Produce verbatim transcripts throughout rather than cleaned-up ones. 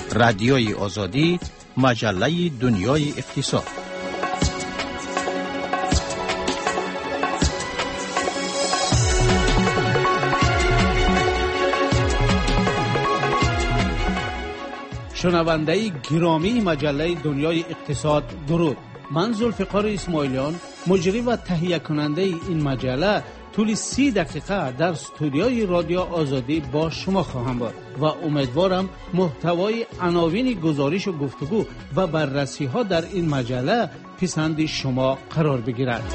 رادیوی آزادی، مجله دنیای اقتصاد. شنونده گرامی مجله دنیای اقتصاد، درود. من ذوالفقار اسماعیلیان، مجری و تهیه کننده این مجله، طول سی دقیقه در استودیوی رادیو آزادی با شما خواهم بود و امیدوارم محتوای عناوین گزارش و گفتگو و بررسی ها در این مجله پسند شما قرار بگیرد.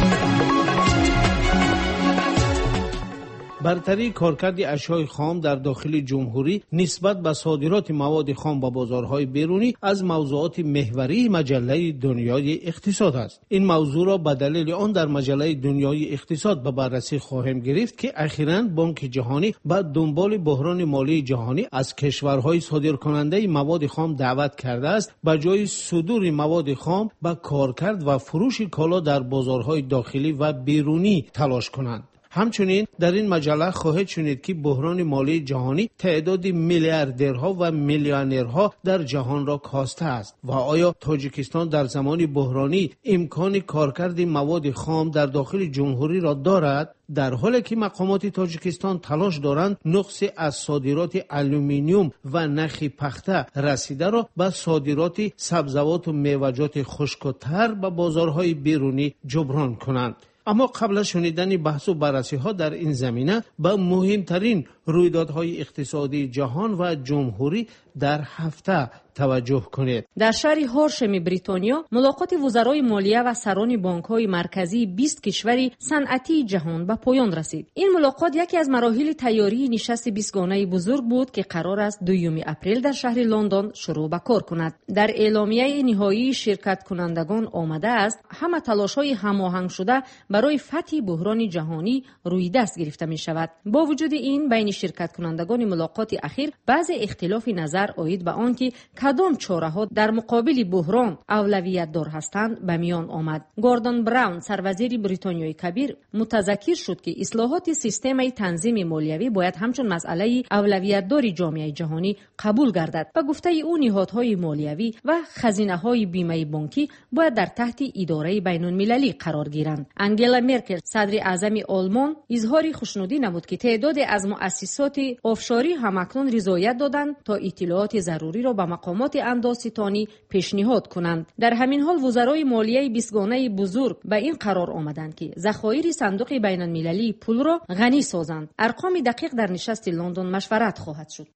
برتری کارکرد اشیاء خام در داخل جمهوری نسبت به صادرات مواد خام به بازارهای بیرونی از موضوعات محوری مجله دنیای اقتصاد است. این موضوع را به دلیل آن در مجله دنیای اقتصاد به بررسی خواهیم گرفت که اخیراً بانک جهانی به دنبال بحران مالی جهانی از کشورهای صادرکننده مواد خام دعوت کرده است به جای صدور مواد خام به کارکرد و فروش کالا در بازارهای داخلی و بیرونی تلاش کنند. همچنین در این مجله خواهید شنید که بحران مالی جهانی تعداد میلیاردرها و میلیونرها در جهان را کاسته است و آیا تاجیکستان در زمان بحرانی امکان کارکرد مواد خام در داخل جمهوری را دارد؟ در حالی که مقامات تاجیکستان تلاش دارند نقص از صادرات آلومینیوم و نخ پخته رسیده را به صادرات سبزیجات و میوه‌جات خشک‌تر به بازارهای بیرونی جبران کنند. اما قبل از شنیدن بحث و بررسی ها در این زمینه به مهمترین رویدادهای اقتصادی جهان و جمهوری در هفته توجه کنید. در شهر هورشم بریتانیا ملاقات وزرای مالیه و سران بانک‌های مرکزی بیست کشور صنعتی جهان به پایان رسید. این ملاقات یکی از مراحل تیاری نشست بیستگانه بزرگ بود که قرار است دوم اپریل در شهر لندن شروع به کار کند. در اعلامیه نهایی شرکت کنندگان آمده است همه تلاش‌های هماهنگ شده برای فتح بحران جهانی روی دست گرفته می شود. با وجود این بین شرکت کنندگان ملاقات اخیر بعض اختلاف نظر عاید به آنکه کدام چاره‌ها در مقابل بحران اولویت دار هستند به میان آمد. گوردون براون سروزیر بریتانیای کبیر متذکر شد که اصلاحات سیستم تنظیم مالیوی باید همچون مسئله اولویت دار جامعه جهانی قبول گردد. به گفته او نهادهای مالیوی و خزینه‌های بیمه بانکی باید در تحت اداره بین‌المللی قرار گیرند. انگلا مرکل صدر اعظم آلمان اظهار خوشنودی نمود که تعداد از مؤسسات آفشاری همکنون رضایت دادند تا اطلاعات ضروری را به مقامات اندازه‌ستانی پیشنهاد کنند. در همین حال وزرای مالیه بیستگانه بزرگ به این قرار آمدند که ذخایر صندوق بین‌المللی پول را غنی سازند. ارقام دقیق در نشست لندن مشورت خواهد شد.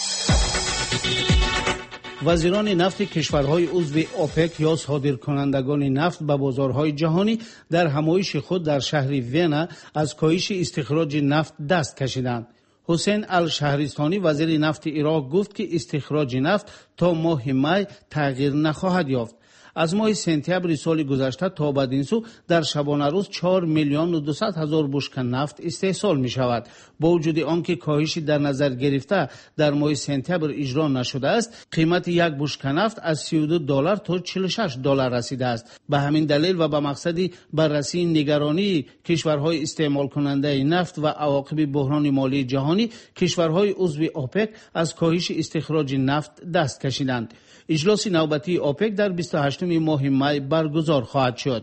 وزیران نفت کشورهای عضو اوپک یا صادرکنندگان نفت به بازارهای جهانی در همایش خود در شهر وینا از کاهش استخراج نفت دست کشیدند. حسین الشهرستانی وزیر نفت عراق گفت که استخراج نفت تا ماه می تغییر نخواهد یافت. از ماه سپتامبر سال گذشته تا بدین سو در شبانه روز چهار میلیون و دویست هزار بشکه نفت استحصال می شود. با وجود آنکه کاهشی در نظر گرفته در ماه سپتامبر اجرا نشده است، قیمت یک بشکه نفت از سی و دو دلار تا چهل و شش دلار رسیده است. به همین دلیل و به مقصد بررسی نگرانی کشورهای استعمال کننده نفت و عواقب بحران مالی جهانی، کشورهای عضو اوپک از کاهش استخراج نفت دست کشیدند. اجلاس نوبتی اوپک در بیست و هشتم ماه می برگزار خواهد شد.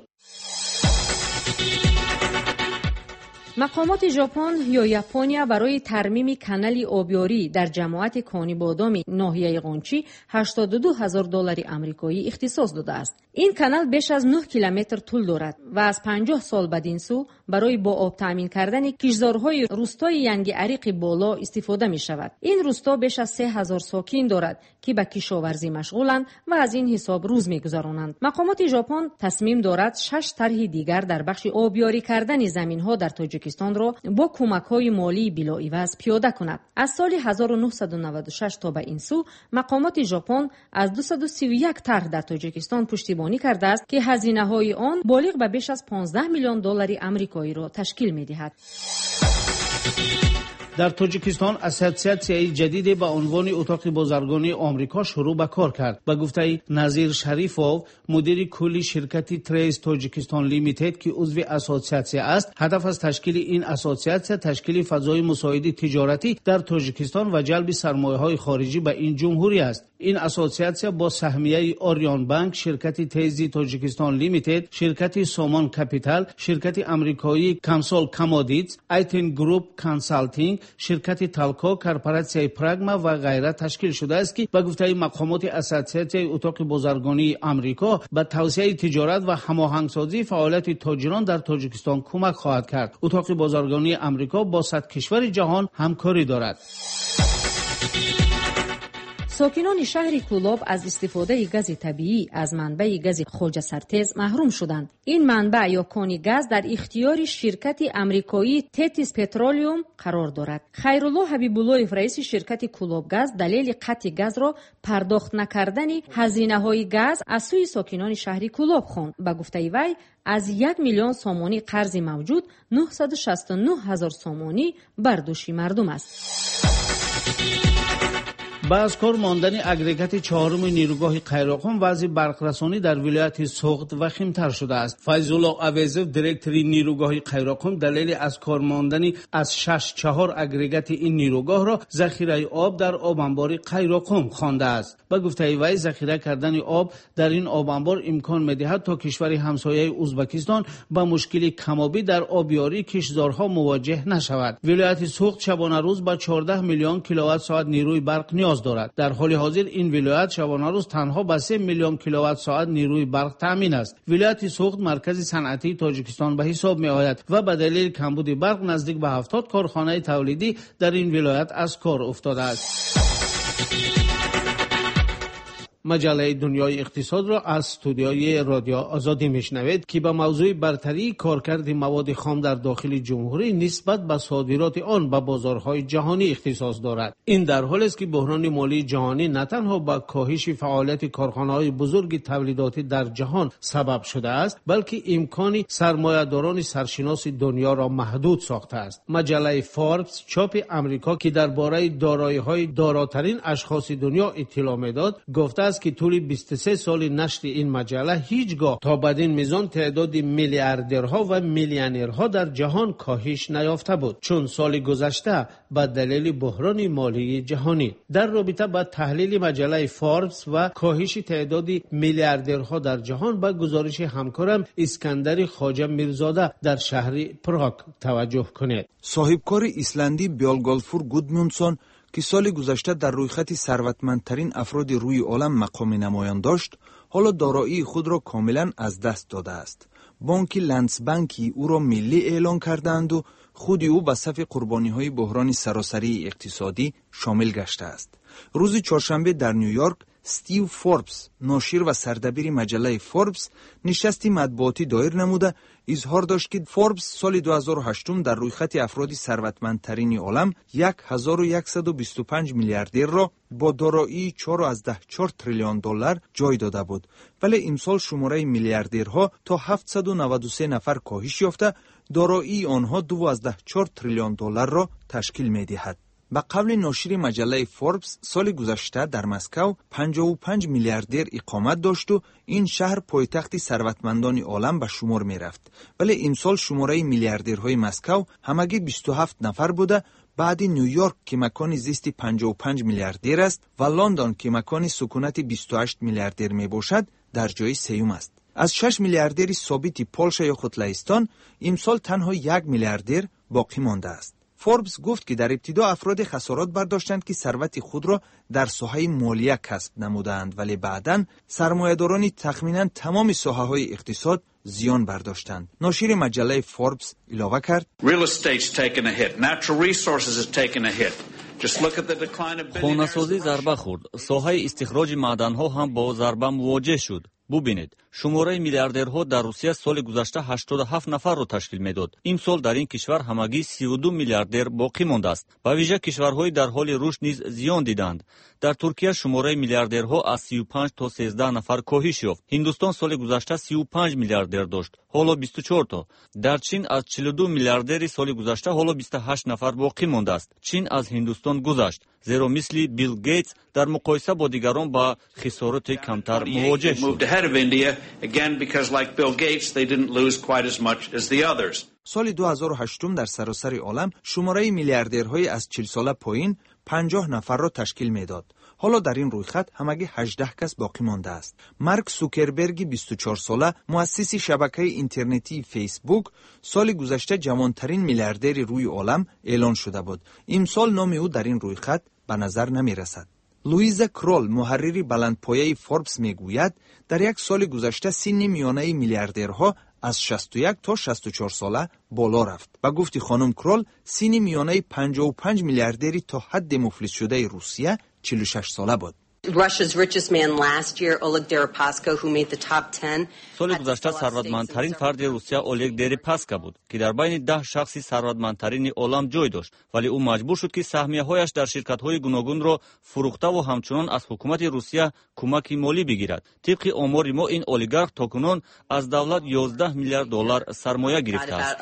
مقامات ژاپن یا یابانیا برای ترمیم کانال آبیاری در جماعت کانی بادام ناحیه قونچی هشتاد و دو هزار دلار آمریکایی اختصاص داده است. این کانال بیش از نه کیلومتر طول دارد و از پنجاه سال بدین سو برای با آب تامین کردن کشتزارهای روستای ینگ عریق بالا استفاده می شود. این روستا بیش از سه هزار ساکن دارد که به کشاورزی مشغولند و از این حساب روز می گذرانند. مقامات ژاپن تصمیم دارد شش طرح دیگر در بخش آبیاری کردن زمین‌ها در تاجیکستان را با کمک‌های مالی بلاعوض پیاده کند. از سال هزار و نهصد و نود و شش تا به این سو مقامات ژاپن از دویست و سی و یک طرح در تاجیکستان پشتیبانی کرده است که هزینه‌های آن بالغ به بیش از پانزده میلیون دلار آمریکایی را تشکیل می‌دهد. در تاجیکستان اسوسیاسیون جدیدی با عنوان اتاق بازرگانی آمریکا شروع به کار کرد. به گفته نظیر شریفوف، مدیر کلی شرکت تریس تاجیکستان لیمیتد که عضو اسوسیاسیون است، هدف از تشکیل این اسوسیاسیون تشکیل فضای مساعده تجارتی در تاجیکستان و جلب سرمایه‌های خارجی به این جمهوری است. این اسوسیاسیون با سهمیه آریان بانک، شرکت تیزی تاجیکستان لیمیتد، شرکت سومان کپیتال، شرکت آمریکایی کامسول کامودیتس، ایتن گروپ کانسالتینگ، شرکت تالکو، کارپوراسیون پراگما و غیره تشکیل شده است که به گفته مقامات اسوسیاسیون اتاق بازرگانی آمریکا به توسعه تجارت و هماهنگسازی فعالیت تاجران در تاجیکستان کمک خواهد کرد. اتاق بازرگانی آمریکا با صد کشور جهان همکاری دارد. ساکنان شهر کولاب از استفاده گاز طبیعی از منبع گاز خوجه سرتیز محروم شدند. این منبع یا کانی گاز در اختیار شرکت آمریکایی تتیس پترولیوم قرار دارد. خیرالله حبیب‌الله، رئیس شرکت کولاب گاز، دلیل قطع گاز را پرداخت نکردن هزینه‌های گاز از سوی ساکنان شهر کولاب خواند. به گفته وی از یک میلیون سومانی قرض موجود نهصد و شصت و نه هزار سومانی بر دوش مردم است. با از کار ماندن اگریگات چهارم نیروگاه قیراقم، وضع برقرسانی در ولایت سوخت وخیم‌تر شده است. فیض‌الله اویزوف، دیرکتور نیروگاه قیراقم، دلیل از کار ماندن از شش چهار اگریگات این نیروگاه را ذخیره آب در آب انبار قیراقم خوانده است. با گفته وی ذخیره کردن آب در این آب انبار امکان می‌دهد تا کشور همسایه ازبکستان با مشکل کم‌آبی در آبیاری کشاورزها مواجه نشود. ولایت سوخت شبانه روز با چهارده میلیون کیلووات ساعت نیروی برق نیاز دارد. در حال حاضر این ولایت شبانه روز تنها با سه میلیون کیلووات ساعت نیروی برق تامین است. ولایت سوخت مرکز صنعتی تاجیکستان به حساب می آید و به دلیل کمبود برق نزدیک به هفتاد کارخانه تولیدی در این ولایت از کار افتاده است. مجله دنیای اقتصاد را از استودیوی رادیو آزادی میشنوید که به موضوع برتری کارکرد مواد خام در داخل جمهوری نسبت به صادرات آن به بازارهای جهانی اختصاص دارد. این در حالی است که بحران مالی جهانی نه تنها با کاهش فعالیت کارخانه‌های بزرگ تولیداتی در جهان سبب شده است، بلکه امکان سرمایه‌داران سرشناس دنیا را محدود ساخته است. مجله فوربس چاپ آمریکا که درباره دارایی‌های داراترین اشخاص دنیا اطلاع می‌داد، گفته است که طول بیست و سه سال نشر این مجله هیچگاه تا بدین میزان تعداد میلیاردرها و میلیونرها در جهان کاهش نیافته بود، چون سال گذشته به دلیل بحران مالی جهانی. در رابطه با تحلیل مجله فوربس و کاهش تعداد میلیاردرها در جهان، با گزارش همکارم اسکندر خواجه میرزاده در شهر پراگ توجه کنید. صاحبکار ایسلندی بیالگالفور گودمونسون که سال گذشته در رویخط ثروتمندترین افراد روی عالم مقام نمایان داشت، حالا دارایی خود را کاملا از دست داده است. بانک لندسبانکی او را ملی اعلان کردند و خود او به صف قربانی‌های بحران سراسری اقتصادی شامل گشته است. روز چهارشنبه در نیویورک، استیو فوربس، ناشر و سردبیر مجله فوربس، نشستی مطبوعاتی دایر نموده اظهار داشت که فوربس سال دو هزار و هشت در رویخط افراد ثروتمندترین عالم هزار و صد و بیست و پنج میلیاردر را با دارایی چهار و چهار تریلیون دلار جای داده بود، ولی امسال شماره میلیاردرها تا هفتصد و نود و سه نفر کاهش یافته، دارایی آنها دو و چهار تریلیون دلار را تشکیل می‌دهد. به قول ناشر مجله فوربس، سال گذشته در مسکو پنجاه و پنج میلیاردر اقامت داشت و این شهر پایتخت ثروتمندان عالم به شمار می رفت، ولی امسال شماره میلیاردرهای مسکو همگی بیست و هفت نفر بوده، بعد نیویورک که مکان زیست پنجاه و پنج میلیاردر است و لندن که مکان سکونت بیست و هشت میلیاردر می باشد در جای سیوم است. از شش میلیاردر ثابت پولش یا خودلهستان امسال تنها یک میلیاردر باقی مانده است. فوربس گفت که در ابتدا افراد خسارات برداشتند که ثروت خود را در ساحه مالیه کسب نمودند، ولی بعداً سرمایه‌داران تخمیناً تمام ساحه‌های اقتصاد زیان برداشتند. ناشر مجله فوربس علاوه کرد: خانه‌سازی ضربه خورد. ساحه استخراج معدن‌ها هم با ضربه مواجه شد. бубинед, шумораи миллиардерҳо дар Русия соли гузашта ҳаштоду ҳафт нафарро ташкил медод. Имсол дар ин кишвар ҳамагӣ сию ду миллиардер боқӣ мондааст. Ба вижа кишварҳои дар ҳоли рушд низ зиён диданд. дар Туркия шумораи миллиардерҳо аз сию панҷ то сенздаҳ нафар коҳиш ёфт. Ҳиндустон соли гузашта сию панҷ миллиардер дошт, ҳоло бисту чор то. дар Чин аз чилу ду миллиардери соли гузашта ҳоло бисту ҳашт нафар боқӣ мондааст. Чин аз Ҳиндустон гузашт, зеро мисли Билл Гейтс дар муқоиса бо дигарон ба хисороти камтар мувоҷеҳ шуд. соли ду ҳазору ҳаштум дар саросари олам шумораи миллиардерҳои аз чил сола поин панҷоҳ нафарро ташкил медод. ҳоло дар ин рӯйхат ҳамагӣ ҳаждаҳ кас боқӣ мондааст. Марк Сукерберги бисту чор сола, муассиси шабакаи интернетии Фейсбук, соли гузашта ҷавонтарин миллиардери рӯи олам эълон шуда буд. имсол номи ӯ дар ин рӯйхат ба назар намерасад. Луиза Крол, муҳаррири баландпояи Forbes, мегӯяд, дар як соли гузашта синни миёнаи миллиардерҳо аз шасту як то шасту чор сола боло рафт. Ба гуфти хонум Крол, синни миёнаи панҷоҳу панҷ миллиардери то ҳадди муфлисшудаи Русия чилу шаш сола буд. Russia's richest man last year, Oleg Deripaska, who made the top ten. соли гузашта сарватмандтарин фарди Русия Олег Дерипаска буд, ки дар байни даҳ шахси сарватмандтарини олам ҷой дошт, вале ӯ маҷбур шуд, ки саҳмияҳояш дар ширкатҳои гуногунро фурӯхтаву ҳамчунон аз ҳукумати Русия кӯмаки молӣ бигирад. тибқи омори мо, ин олигарх токунон аз давлат ёздаҳ миллиард доллар сармоя гирифтааст.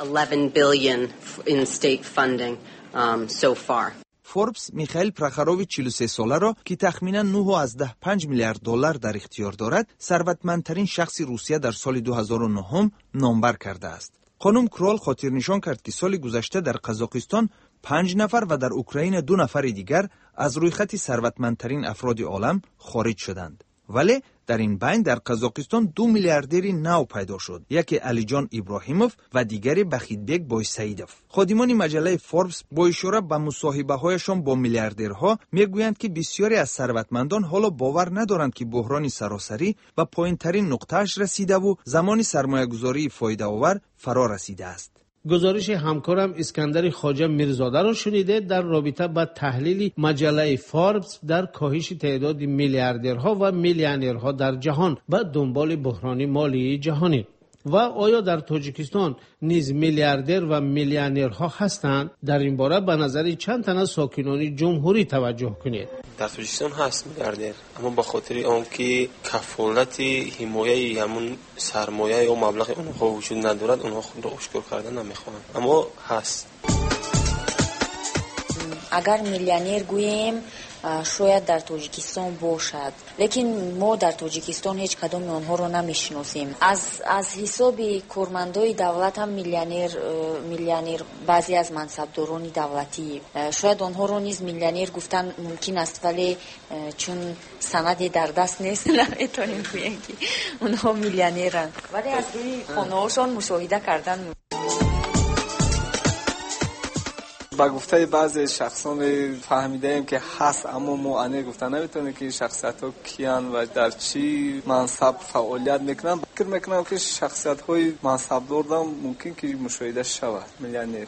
Forbes Михаил Прохорович чилу се соларо, ки тахминан нӯҳ аз даҳ панҷ миллиард доллар дар ихтиёр дорад, сарватмандтарин шахси Русия дар соли ду ҳазору нӯҳум номбар кардааст. хонум Крол хотирнишон кард, ки соли гузашта дар Қазоқистон панҷ нафар ва дар Украина ду нафари дигар аз рӯйхати сарватмандтарин афроди олам хориҷ шуданд. вале дар ин байн дар Қазоқистон ду миллиардери нав пайдо шуд. яке Алиҷон Иброҳимов ва дигаре Бахитбек Бойсаидов. ходимони маҷаллаи Forbes бо ишора ба мусоҳибаҳояшон бо миллиардерҳо мегӯянд, ки бисёре аз сарватмандон ҳоло бовар надоранд, ки буҳрони саросарӣ ба поинтарин нуқтааш расидаву замони сармоягузории фоидаовар фаро расидааст. گزارش همکارم اسکندر خواجه میرزاده را شنیده در رابطه با تحلیل مجله فوربس در کاهش تعداد میلیاردرها و میلیونرها در جهان و دنبال بحران مالی جهانی. و آیا در تاجیکستان نیز میلیاردر و میلیونرها هستند؟ در این باره به نظر چند تن از ساکنان جمهوری توجه کنید. در تاجیکستان هست میلیاردر، اما به خاطر آنکه کفالت حمایه همون سرمایه و مبلغ اونها وجود ندارد، اونها خود را آشکار کردن نمیخوان، اما هست. اگر میلیونر گوییم شاید در تاجیکستان باشد، لیکن ما در تاجیکستان هیچ کدام آنها رو نمیشناسیم. از از حساب کارمندای دولت هم میلیونر میلیونر بعضی از منصبداران دولتی شاید آنها رو نیز میلیونر گفتن ممکن است، ولی چون سندی در دست نیست نمیتونیم بگیم که اونها میلیونرن، ولی از روی خانه‌هاشون مشاهده کردن. با گفته بعضی شخصان فهمیدیم که هست، اما ما انه گفتن نمیتونه که شخصیت ها کیان و در چی منصب فعالیت میکنن. فکر میکنم که شخصیت های منصب دارم ممکن که مشاهده شود. میلیونر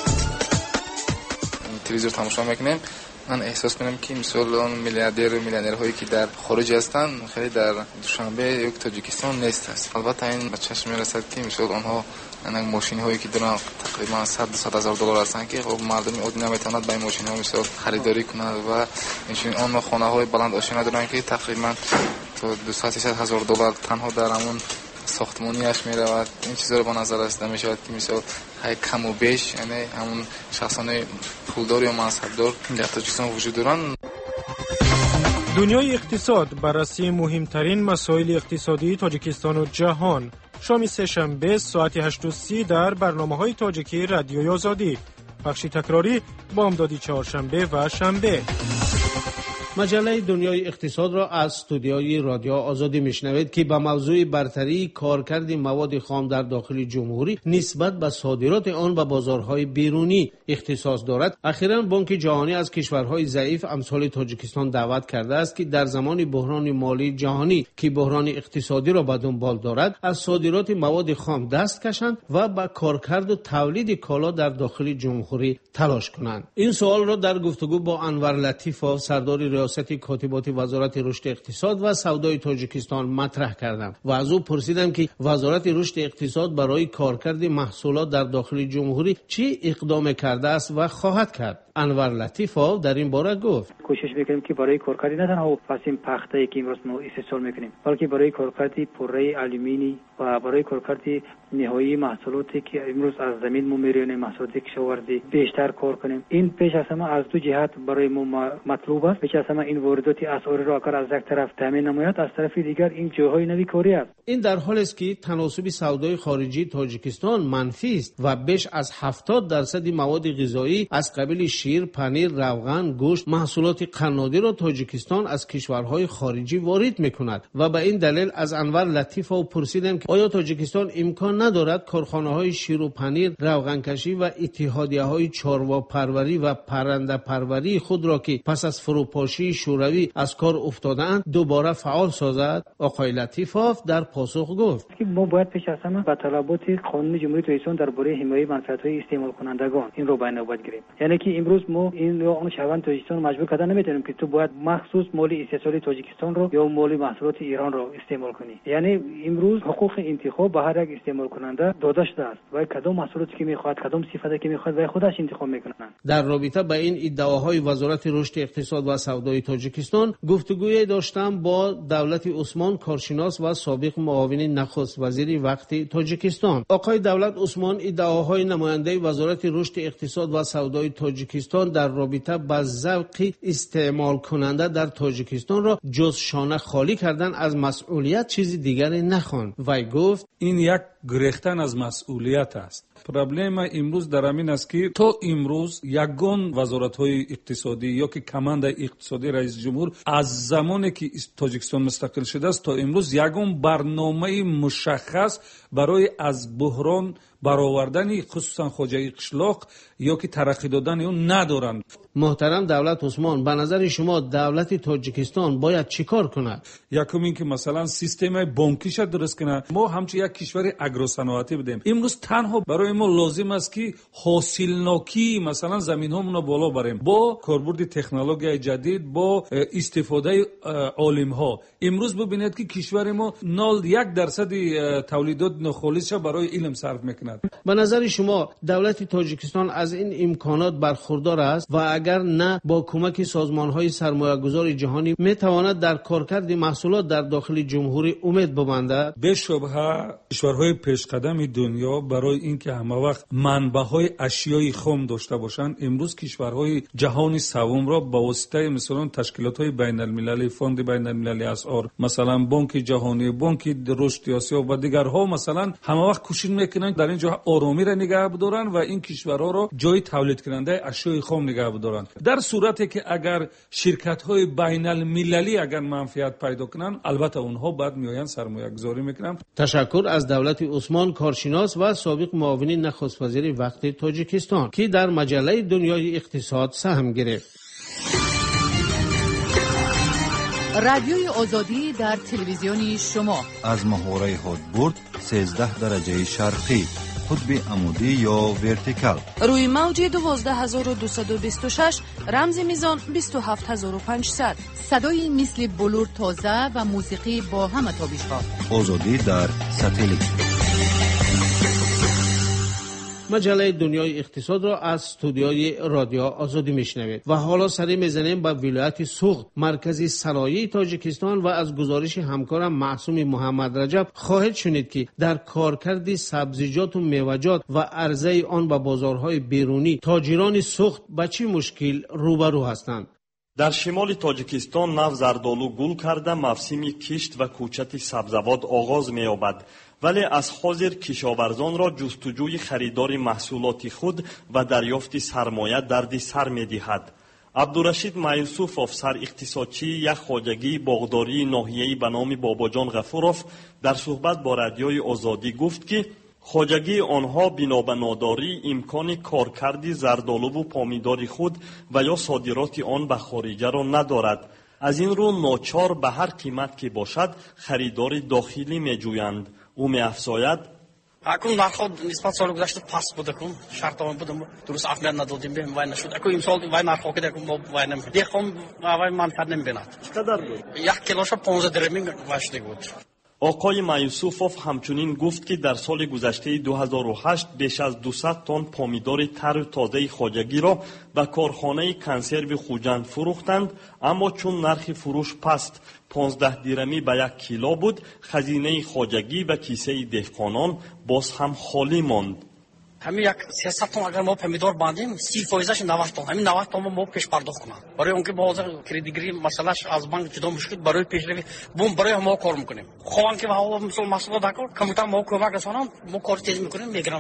تلویزیون تماشا میکنیم، من احساس کنم که مثلا اون میلیاردر و میلیونرهایی که در خارج هستن خیلی در دوشنبه یک تاجیکستان نیست است. البته این به چشم میرسد که مثلا آنها انک ماشین هایی که دارن تقریبا صد دویست هزار دلار هستن که خب مردم عادی نمیتونند با این ماشین ها مثلا خریداری کنند و این آن خانه های بلند آشنا دارن که تقریبا تا دویست سیصد هزار دلار تنها در همون ساختمانیش میرود. این چیزا رو با نظر است میشود که مثلا های کم و بیش، یعنی همون شخصان پولدار یا منصبدار در تاجیکستان وجود دارن. دنیای اقتصاد بررسی مهمترین مسائل اقتصادی تاجیکستان و جهان. شام سه‌شنبه ساعت هشت و سی در برنامه‌های تاجیکی رادیوی آزادی. بخشی تکراری بامدادی چهارشنبه و شنبه. مجله دنیای اقتصاد را از استودیوی رادیو آزادی میشنوید که به موضوع برتری کارکرد مواد خام در داخل جمهوری نسبت به صادرات آن به بازارهای بیرونی اختصاص دارد. اخیراً بانک جهانی از کشورهای ضعیف امثال تاجیکستان دعوت کرده است که در زمان بحران مالی جهانی که بحران اقتصادی را به دنبال دارد از صادرات مواد خام دست کشند و به کارکرد و تولید کالا در داخل جمهوری تلاش کنند. این سوال را در گفتگو با انور لطیف سردار ریاست کاتبات وزارت رشد اقتصاد و سودای تاجیکستان مطرح کردم و از او پرسیدم که وزارت رشد اقتصاد برای کارکرد محصولات در داخل جمهوری چی اقدام کرده است و خواهد کرد. انور لطیفov در این باره گفت کوشش میکنیم که برای کارکردی نه تنها فاسیم پخته‌ای که امروز ما استفاده میکنیم، بلکه برای کارکردی پره آلومینی و برای کارکردی نهایی محصولاتی که امروز از زمین ما میریم، محصولات کشاورزی بیشتر کار کنیم. این پیش از همه از دو جهت برای ما مطلوب است. پیش از همه این واردات اسعار را اگر از یک طرف تامین نماید، از طرف دیگر این جاهای نوی کاری است. این در حالی است که تناسب سودای خارجی تاجیکستان منفی است و بیش از هفتاد درصد مواد غذایی از قبیل شیر، پنیر، روغن، گوشت، محصولات قنادی را تاجیکستان از کشورهای خارجی وارد میکند و به این دلیل از انور لطیفov پرسیدم که آیا تاجیکستان امکان ندارد کارخانه‌های شیر و پنیر، روغن کشی و اتحادیه‌های چاروا پروری و پرنده پروری خود را که پس از فروپاشی شوروی از کار افتادند دوباره فعال سازد. آقای لطیفov در پاسخ گفت که ما باید پیش از همه به طلبات قانون جمهوری تاجیکستان درباره حمایت منفعت‌های استعمال کنندگان این رو به نوبت گیریم. یعنی که امروز ما این رو اون شهروند تاجیکستان مجبور کردن نمیتونیم که تو باید مخصوص مال استحصالی تاجیکستان رو یا مال محصولات ایران رو استعمال کنی. یعنی امروز حقوق انتخاب به هر یک استعمال کننده داده شده است و کدام محصولاتی که میخواد، کدام صفتی که میخواد و خودش انتخاب میکنن. در رابطه با این ادعاهای وزارت رشد اقتصاد و سودای تاجیکستان گفتگویی داشتم با دولت عثمان، کارشناس و سابق معاون نخست وزیر وقت تاجیکستان. آقای دولت عثمان ادعاهای نماینده وزارت رشد اقتصاد و سودای تاجیکستان در رابطه با ذوق استعمال کننده در تاجیکستان را جز شانه خالی کردن از مسئولیت چیزی دیگری نخواند. وی گفت این یک گریختن از مسئولیت است. پرابلم امروز در همین است که تا امروز یگان وزارت‌های اقتصادی یا که کماند اقتصادی رئیس جمهور از زمانی که تاجیکستان مستقل شده است تا امروز یگان برنامه مشخص برای از بحران برآوردن خصوصا خواجه قشلاق یا که ترقی دادن اون ندارند. محترم دولت عثمان، به نظر شما دولت تاجیکستان باید چیکار کند؟ یکم این که مثلا سیستم بانکیش درست کنه. ما همچون یک کشور اگروصنعتی بدیم. امروز تنها برای ما لازم است که حاصلناکی مثلا زمین هامون رو بالا بریم با کاربرد تکنولوژی جدید، با استفاده عالم ها. امروز ببینید که کشور ما نود و یک درصد تولیدات ناخالص برای علم صرف میکنه. به نظر شما دولت تاجیکستان از این امکانات برخوردار است و اگر نه با کمک سازمان‌های سرمایه‌گذار جهانی میتواند در کارکرد محصولات در داخل جمهوری امید ببندد؟ به شبهه کشورهای پیشقدم دنیا برای اینکه همه وقت منبع‌های اشیای خام داشته باشند، امروز کشورهای جهان سوم را با واسطه مثلا تشکیلات‌های بین‌المللی، فوند بین‌المللی اسعار، مثلا بانک جهانی، بانک رشد آسیا و دیگرها مثلا همه وقت کوشش میکنن در اینجا آرامی را نگه بدارن و این کشورها را جای تولید کننده اشیای خام نگه بدارن. در صورتی که اگر شرکت‌های بین‌المللی اگر منفعت پیدا کنن، البته اونها بعد میآیند سرمایه گذاری میکنن. تشکر از دولت عثمان، کارشناس و سابق معاون نخست وزیر وقت تاجیکستان که در مجله دنیای اقتصاد سهم گرفت. رادیوی آزادی در تلویزیونی شما از محوره هادبورد سیزده درجه شرقی، قطب عمودی یا ورتیکال، روی موج دوازده هزار و دویست و بیست و شش، رمز میزان بیست و هفت هزار و پانصد. صدای مثل بلور تازه و موسیقی با همه تابش‌ها. آزادی در ساتلیت. مجله دنیای اقتصاد را از استودیوی رادیو آزادی میشنوید و حالا سری میزنیم به ولایت سوغد، مرکزی صنایع تاجیکستان و از گزارش همکارم معصوم محمد رجب خواهید شنید که در کارکرد سبزیجات و میوه‌جات و عرضه آن به بازارهای بیرونی تاجران سوغد با چه مشکل روبرو هستند. در شمال تاجیکستان نو زردالو گل کرده موسم کشت و کوچت سبزوات آغاز می‌یابد، ولی از حاضر کشاورزان را جستجوی خریدار محصولات خود و دریافت سرمایه دردی سر می‌دهد. عبدالرشید مایوسوف، افسر اقتصادچی یک خواجگی باغداری ناحیه‌ای به نام باباجان غفوروف، در صحبت با رادیوی آزادی گفت که خواجگی آنها بنا به ناداری امکان کارکرد زردالو و پامیدار خود و یا صادرات آن به خارجه را ندارد. از این رو ناچار به هر قیمت که باشد خریدار داخلی می جویند. او می افزاید: اکنون نرخ نسبت سال گذشته پست بوده کن شرط آمد بودم درست اهمیت ندادیم به وای نشد. اکنون امسال وای نرخ که دکم با وای نمی دیخم وای منفعت نمیبیند. چقدر بود؟ یک کیلوش پانزده درمی واشته بود. آقای مایوسوفوف همچنین گفت که در سال گذشته دو هزار و هشت بیش از دویست تن پامیدار تر و تازه خواجگی را به کارخانه کنسرو خوجند فروختند، اما چون نرخ فروش پست پانزده درمی به یک کیلو بود، خزینه خواجگی و کیسه دهقانان باز هم خالی ماند. همین یک سیصد تن اگر ما پامیدار باندیم سی فایزش نود تن، همین نود تن ما پیش پرداخت کنیم. برای اونکه باز کردیگری مسئلهش از بانک جدا مشکل برای پیشروی بوم برای ما کار میکنیم. خوان که ما مثلا مسئله دکار کمتر ما کمک رسانم ما کار تیز میکنیم میگیرم.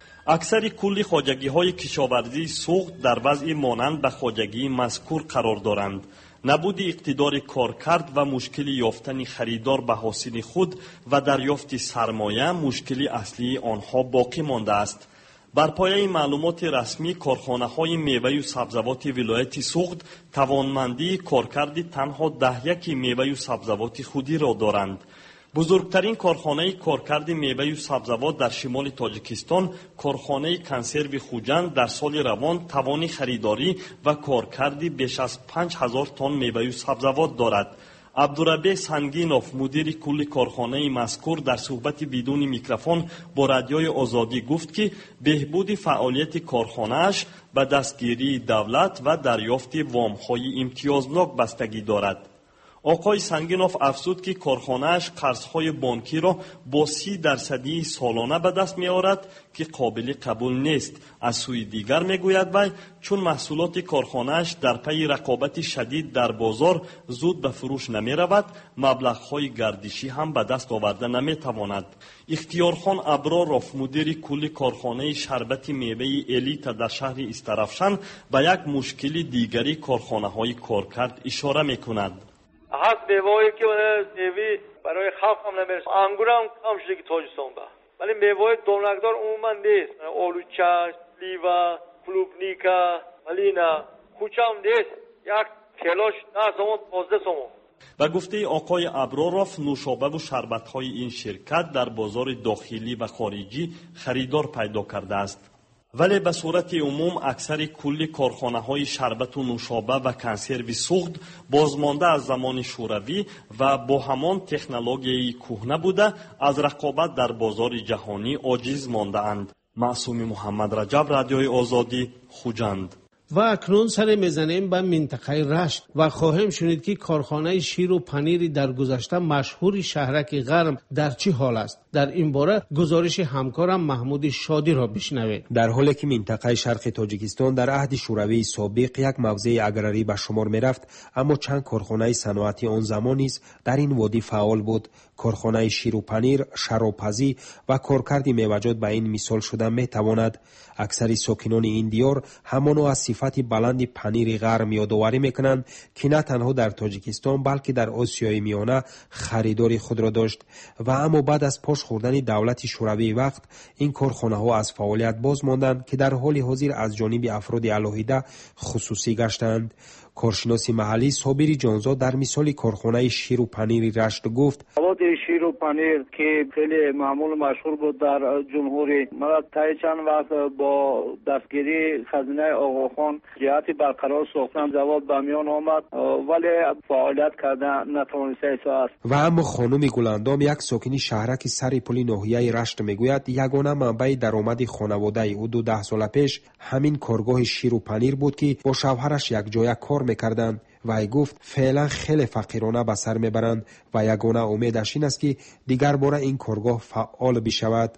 اکثر کل خواجگی های کشاورزی سوخت در وضع مانند به خواجگی مذکور قرار دارند. نبود اقتدار کارکرد و مشکل یافتن خریدار به حاصل خود و دریافت سرمایه مشکل اصلی آنها باقی مانده است. بر پایه معلومات رسمی کارخانه‌های میوه و سبزیجات ولایت سوخت توانمندی کارکرد تنها ده یک میوه و سبزیجات خودی را دارند. بزرگترین کارخانه کارکرد میوه و سبزیجات در شمال تاجیکستان، کارخانه کنسرو خوجند در سال روان توان خریداری و کارکرد بیش از پنج هزار تن میوه و سبزیجات دارد. عبدالربیع سنگینوف مدیر کل کارخانه مذکور در صحبت بدون میکروفون با رادیوی آزادی گفت که بهبود فعالیت کارخانه‌اش به دستگیری دولت و دریافت وام‌های امتیازناک بستگی دارد. آقای سنگینوف افزود که کارخانه‌اش قرض‌های بانکی را با سی درصدی سالانه به دست می‌آورد که قابل قبول نیست. از سوی دیگر می‌گوید وی چون محصولات کارخانه‌اش در پی رقابت شدید در بازار زود به فروش نمی‌رود، مبلغ‌های گردشی هم به دست آورده نمی‌تواند. اختیارخان ابراروف مدیر کل کارخانه شربت میوه الیت در شهر استرافشان به یک مشکل دیگری کارخانه‌های کارکرد اشاره می‌کند. هست میوه‌ای که میوه برای خلق هم نمیرسه. انگور هم کم شده که تاجیکستان به ولی میوه دونکدار عموما نیست. آلوچه، لیوا، کلوبنیکا، ولی نه خوچه هم نیست. یک کیلوش نه سوم پانزده سوم. به گفته آقای ابراروف نوشابه و شربت‌های این شرکت در بازار داخلی و خارجی خریدار پیدا کرده است. ولی به صورت عموم اکثر کل کارخانه‌های شربت و نوشابه و کنسرو سوخت بازمانده از زمان شوروی و با همان تکنولوژی کهنه بوده از رقابت در بازار جهانی عاجز مانده اند. معصوم محمد رجب، رادیوی آزادی، خوجند. و اکنون سر میزنیم به منطقه رشت و خواهیم شنید که کارخانه شیر و پنیر در گذشته مشهور شهرک غرم در چه حال است. در این باره گزارش همکارم محمود شادی را بشنوید. در حالی که منطقه شرق تاجیکستان در عهد شوروی سابق یک موضع اگراری به شمار میرفت، اما چند کارخانه صنعتی آن زمان نیز در این وادی فعال بود. کارخانه شیر و پنیر، شرابپزی و کارکرد میوه‌جات به این مثال شده میتواند. اکثر ساکنان این دیار همانو از صفت بلند پنیر غرم یادآوری میکنند که نه تنها در تاجیکستان بلکه در آسیای میانه خریدار خود را داشت و اما بعد از پاش خوردن دولت شوروی وقت این کارخانه ها از فعالیت باز ماندند که در حال حاضر از جانب افراد علاهیده خصوصی گشتند. کارشناس محلی صابری جانزاد در مثال کارخانه شیر و پنیر رشت گفت: مواد شیر و پنیر که خیلی معمول مشهور بود در جمهوری، ما تا چند وقت با دستگیری خزینه آقاخان جهت برقرار ساختن جواب به میان آمد ولی فعالیت کردن نتوانسته است. و اما خانم گلاندام یک ساکن شهرک سر پل ناحیه رشت میگوید یگانه منبع درآمد خانواده او دو ده سال پیش همین کارگاه شیر و پنیر بود که با شوهرش یک جای کار میکردند. و ای گفت فعلا خیلی فقیرانه به سر میبرند و یگانه امیدش این است که دیگر باره این کارگاه فعال بشود.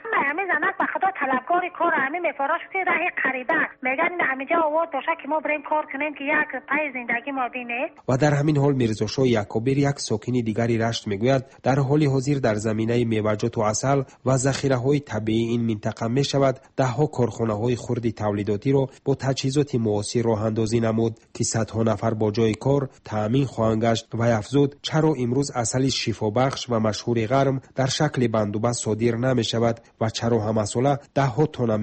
طلبکار کار همین میفراش که راه خریده میگن همینجا آورد باشه که ما بریم کار کنیم که یک پای زندگی ما بینه. و در همین حال میرزاشاه یعقوبی یک ساکن دیگری رشت میگوید در حال حاضر در زمینه میوه‌جات و عسل و ذخیره های طبیعی این منطقه میشود ده ها کارخانه های خرد تولیداتی را با تجهیزات معاصر راه اندازی نمود که صدها نفر با جای کار تامین خواهند گشت. و افزود چرا امروز عسل شفابخش و مشهور غرم در شکل بندوبست صادر نمی شود و چرا هم مسئله ده ها تن میوه‌جات در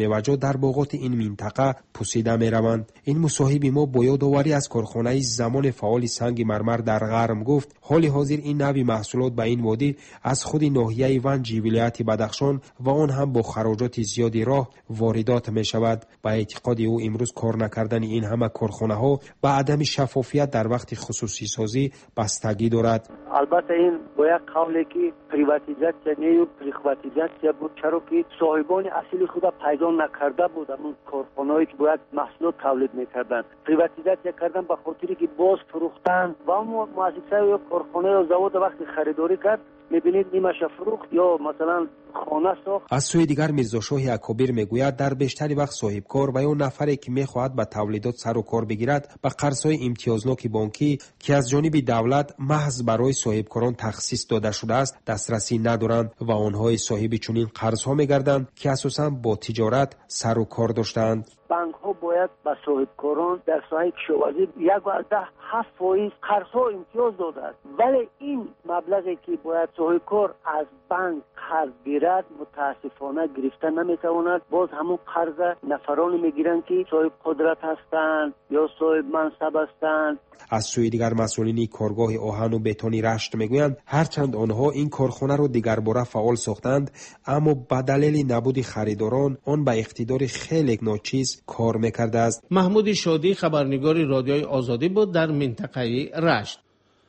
در باغات این منطقه پوسیده می روند. این مصاحب ما با یادآوری از کارخانه زمان فعال سنگ مرمر در غرم گفت حال حاضر این نوع محصولات به این وادی از خود ناحیه ونج ولایت بدخشان و آن هم با خراجات زیادی راه واردات می شود. با اعتقاد او امروز کار نکردن این همه کارخانه ها به عدم شفافیت در وقت خصوصی سازی بستگی دارد. البته این باید قولی که پریواتیزاسیا نیو پریواتیزاسیا بود، چرا که صاحبان اصلی خود پیدا نکرده بود اون کارخانه‌ای که باید محصولات تولید میکردن. پریواتیزاسیا کردن به خاطری که باز فروختن و مؤسسه یا کارخانه یا زواد وقتی خریداری کرد میبینید نیمش فروخت یا مثلا خانه ساخت. از سوی دیگر میرزاشاه اکابر میگوید در بیشتر وقت صاحب کار و یا نفری که میخواهد به تولیدات سر و کار بگیرد به قرضهای امتیازناک بانکی که از جانب دولت محض برای صاحب کاران تخصیص داده شده است دسترسی ندارند و آنهای صاحب چنین قرضها میگردند که اساساً با تجارت سر و کار داشتند. بانک ها باید به صاحب کاران در ساحه کشاورزی یک و ده هفت فایز قرض ها امتیاز داده است، ولی این مبلغی که باید صاحب کار از بانک قرض گیرد متاسفانه گرفته نمیتواند. باز همون قرض نفرانی میگیرند که صاحب قدرت هستند یا صاحب منصب هستند. از سوی دیگر مسئولین کارگاه آهن و بتونی رشت میگویند هرچند آنها این کارخانه را دیگر باره فعال ساختند اما به دلیل نبود خریداران آن به اقتدار خیلی ناچیز کار میکرده است. محمود شادی خبرنگار رادیوی آزادی بود در منطقه رشت.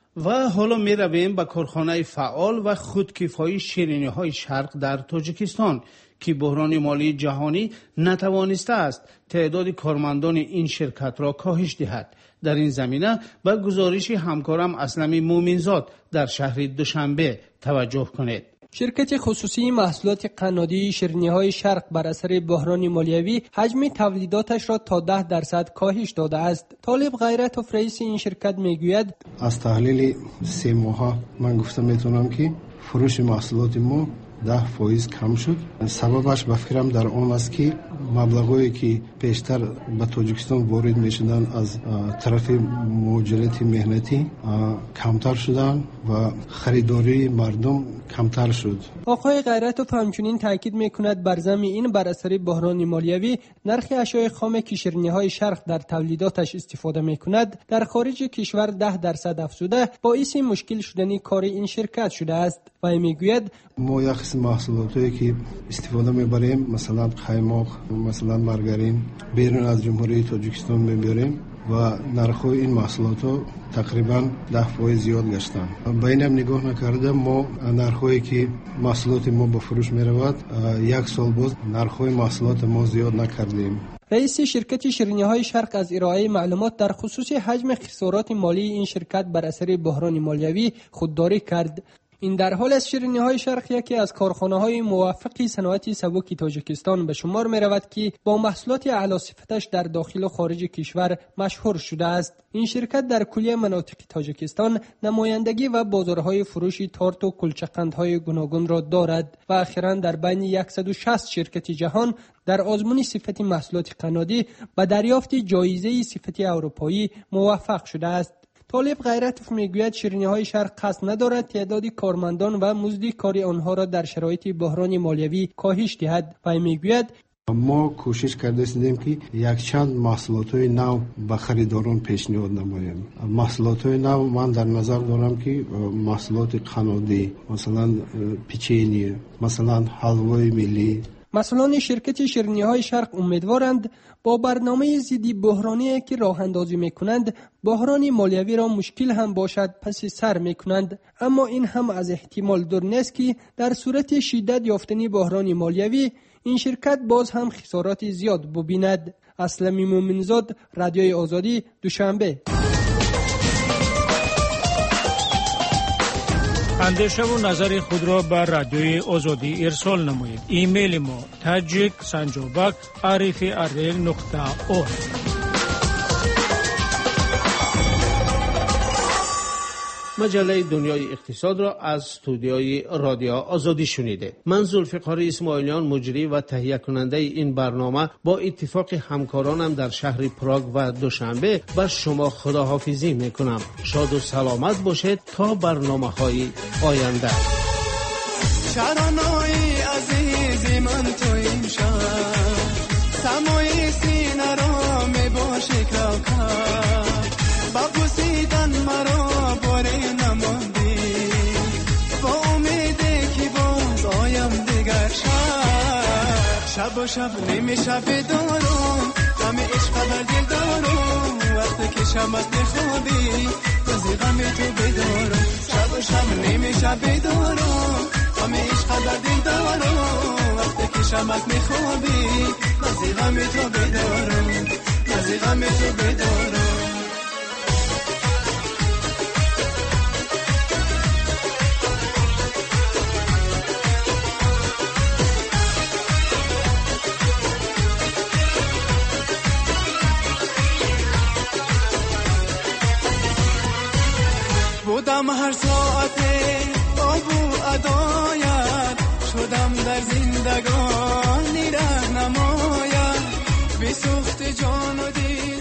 و حالا می رویم به کارخانه فعال و خودکفایی شیرینی های شرق در تاجیکستان که بحران مالی جهانی نتوانسته است تعداد کارمندان این شرکت را کاهش دهد. در این زمینه به گزارش همکارم اسلمی مومنزاد در شهر دوشنبه توجه کنید. شرکت خصوصی محصولات قنادی شیرینی‌های شرق بر اثر بحران مالیوی حجم تولیداتش را تا ده درصد کاهش داده است. طالب غیرتوف رئیس این شرکت میگوید از تحلیل سه ماه من گفتم میتونم که فروش محصولات ما ده فایز کم شد. سببش به فکرم در آن است که مبلغایی که پیشتر به تاجیکستان وارد میشدن از طرف مهاجرت مهنتی کمتر شدن و خریداری مردم کمتر شد. آقای غیرتوف همچنین تاکید میکند بر ضمن این بر اثر بحران مالیوی نرخ اشیاء خام که شیرینی‌های شرق در تولیداتش استفاده میکند در خارج کشور ده درصد افزوده باعث مشکل شدن کار این شرکت شده است و میگوید ما یک قسم محصولاتی که استفاده میبریم مثلا قیماق مثلا مارگارین بیرون از جمهوری تاجیکستان میبریم و نرخ‌های این محصولات ها تقریبا ده فایز زیاد گشتن. با اینم نگاه نکرده ما نرخ‌هایی که محصولات ما به فروش میرود یک سال باز نرخ‌های محصولات ما زیاد نکردیم. رئیس شرکت شیرینی‌های شرق از ارائه معلومات در خصوص حجم خسارات مالی این شرکت بر اثر بحران مالیوی خودداری کرد. این در حال است شیرینی‌های شرق یکی از کارخانه‌های موفق صنعت سبک تاجیکستان به شمار می‌رود که با محصولات اعلی صفتش در داخل و خارج کشور مشهور شده است. این شرکت در کلیه مناطق تاجیکستان نمایندگی و بازارهای فروش تارت و کلچه‌قندهای گوناگون را دارد و اخیراً در بین صد و شصت شرکت جهان در آزمون صفت محصولات قنادی به دریافت جایزه صفت اروپایی موفق شده است. طالب غیرتوف میگوید شیرینی‌های شرق قصد ندارد تعداد کارمندان و مزد کار آنها را در شرایط بحران مالیوی کاهش دهد و میگوید ما کوشش کرده استیم که یک چند محصولات نو به خریداران پیشنهاد نماییم. محصولات نو من در نظر دارم که محصولات قنادی مثلا پیچینی مثلا حلوای ملی. مسئولان شرکت شیرینی‌های شرق امیدوارند با برنامه ضد بحرانی که راه اندازی می‌کنند بحران مالیوی را مشکل هم باشد پس سر می‌کنند، اما این هم از احتمال دور نیست که در صورت شدت یافتن بحران مالیوی این شرکت باز هم خسارات زیاد ببیند. اسلمی مومنزاد، رادیوی آزادی، دوشنبه. اندیشه و نظر خود را بر رادیوی آزادی ارسال نمایید. ایمیل ما تاجیک سنجابک عارفی ارل نقطه او. مجله دنیای اقتصاد را از استودیوی رادیو آزادی شنیده. من ذوالفقار اسماعیلیان مجری و تهیه کننده این برنامه با اتفاق همکارانم در شهر پراگ و دوشنبه بر شما خداحافظی میکنم. شاد و سلامت باشید تا برنامه‌های آینده. شهرانوی عزیز من تو این شهر سمای سینه را می باشه کرد با بوسیدن مرا باره نماندی با امیده که باز آیم دیگر شب شب و شب نمیشه بدارم غم عشق بر دل دارم وقتی که شب از نخوابی بازی غم تو بدارم شب و شب نمیشه بدارم غم عشق بر دل دارم وقتی که شب از نخوابی بازی غم تو بدارم بازی غم تو بدارم بودم هر ساعته آبو ادایت شدم در زندگانی رهنمایت بی سخت جان و دل